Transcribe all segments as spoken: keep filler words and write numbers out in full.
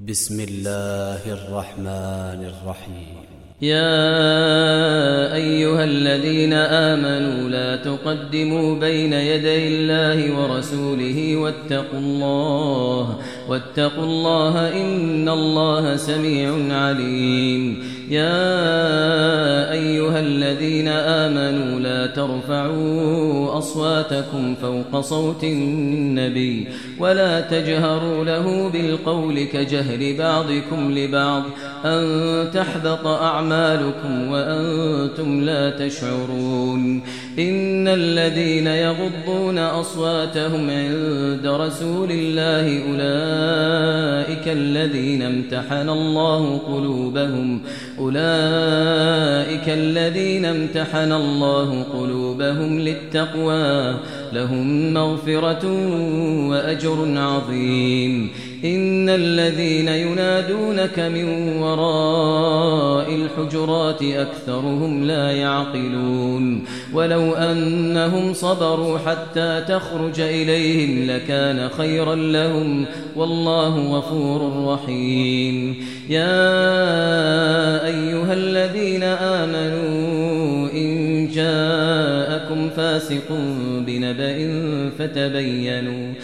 بسم الله الرحمن الرحيم. يا أيها الذين آمنوا لا تقدموا بين يدي الله ورسوله واتقوا الله واتقوا الله إن الله سميع عليم. يا أيها الذين آمنوا لا ترفعوا أصواتكم فوق صوت النبي ولا تجهروا له بالقول كجهر بعضكم لبعض أن تحبط أعمالكم وأنتم لا تشعرون. إن الذين يغضون أصواتهم عند رسول الله أولئك الذين امتحن الله قلوبهم أولئك الذين امتحن الله قلوبهم للتقوى لهم مغفرة وأجر عظيم. إن الذين ينادونك من وراء الحجرات أكثرهم لا يعقلون. ولو أنهم صبروا حتى تخرج إليهم لكان خيرا لهم والله غفور رحيم. يا أيها الذين آمنوا إن جاءكم فاسق بنبأ فتبينوا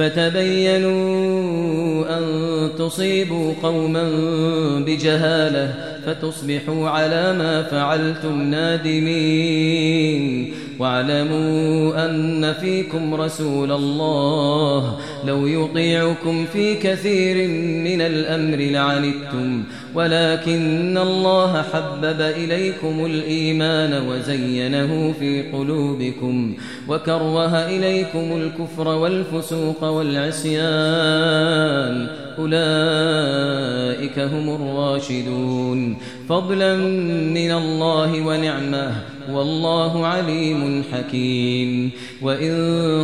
فتبينوا أن تصيبوا قوما بجهالة فتصبحوا على ما فعلتم نادمين. واعلموا أن فيكم رسول الله لو يطيعكم في كثير من الأمر لعنتم ولكن الله حبب إليكم الإيمان وزينه في قلوبكم وكره إليكم الكفر والفسوق والعصيان أولئك هم الراشدون فضلا من الله ونعمه والله عليم حكيم. وإن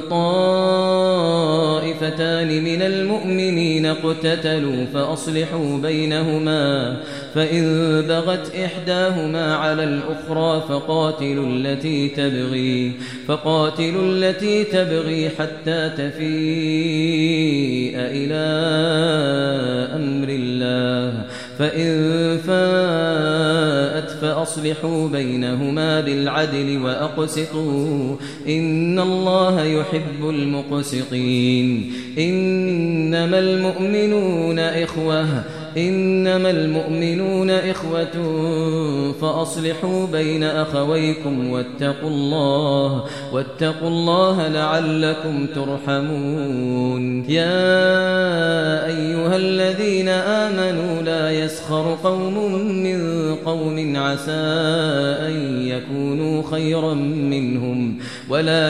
طائفتان من المؤمنين اقتتلوا فأصلحوا بينهما فإن بغت إحداهما على الأخرى فقاتلوا التي تبغي فقاتلوا التي تبغي حتى تفيء إلى أمر الله فإن فاءت فأصلحوا بينهما بالعدل وأقسطوا إن الله يحب المقسطين. إنما المؤمنون إخوة إنما المؤمنون إخوة فأصلحوا بين أخويكم واتقوا الله واتقوا الله لعلكم ترحمون. يا أيها الذين آمنوا لا يسخر قوم من قوم عسى أن يكونوا خيرا منهم ولا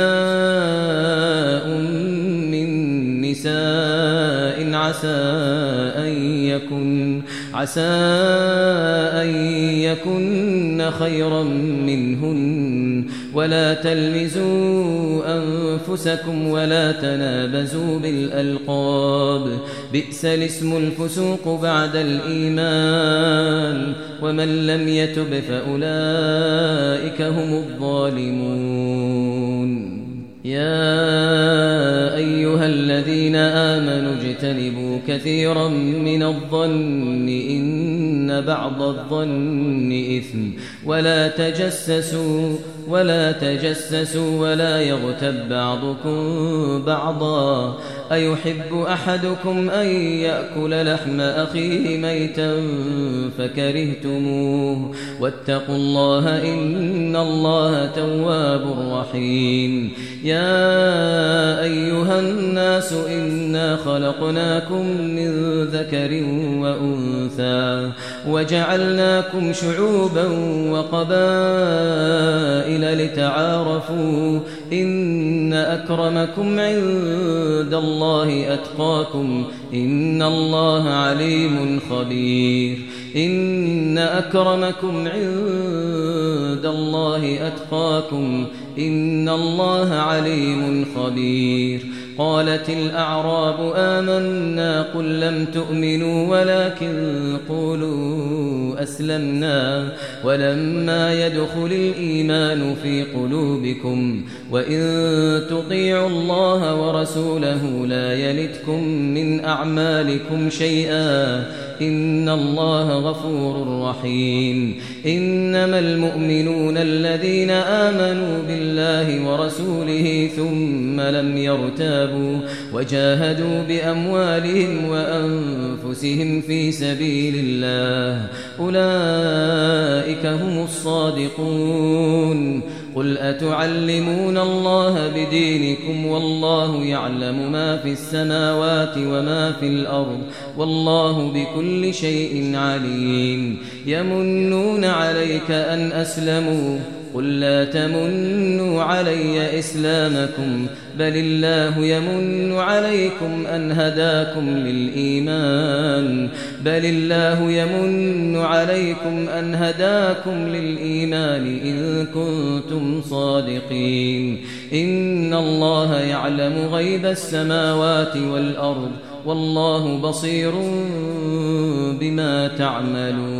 نساء من نساء عسى أن يكن عسى أن يكن خيرا منهن ولا تلمزوا أنفسكم ولا تنابزوا بالألقاب بئس الاسم الفسوق بعد الإيمان ومن لم يتب فأولئك هم الظالمون. يا أيها الذين آمنوا اجتنبوا كثيرا من الظن إن بعض الظن إثم ولا تجسسوا ولا تجسسوا ولا يغتب بعضكم بعضا أيحب أحدكم أن يأكل لحم أخيه ميتا فكرهتموه واتقوا الله إن الله تواب رحيم. يا أيها الناس إنا خلقناكم من ذكر وأنثى وجعلناكم شعوبا وقبائل لتعارفوا إن أكرمكم عند الله أتقاكم إن الله عليم خبير. إن أكرمكم عند الله أتقاكم إن الله عليم خبير. قالت الأعراب آمنا قل لم تؤمنوا ولكن قولوا أسلمنا ولما يدخل الإيمان في قلوبكم وإن تطيعوا الله ورسوله لا يلتكم من أعمالكم شيئا إن الله غفور رحيم إنما المؤمنون الذين آمنوا بالله ورسوله ثم لم يرتابوا وجاهدوا بأموالهم وأنفسهم في سبيل الله أولئك هم الصادقون قل أتعلمون الله بدينكم والله يعلم ما في السماوات وما في الأرض والله بكل شيء عليم يمنون عليك أن أسلموا قل لا تمنوا علي إسلامكم بل الله يمن عليكم أن هداكم للإيمان بل الله يمن عليكم أن هداكم للإيمان إن كنتم صادقين إن الله يعلم غيب السماوات والأرض والله بصير بما تعملون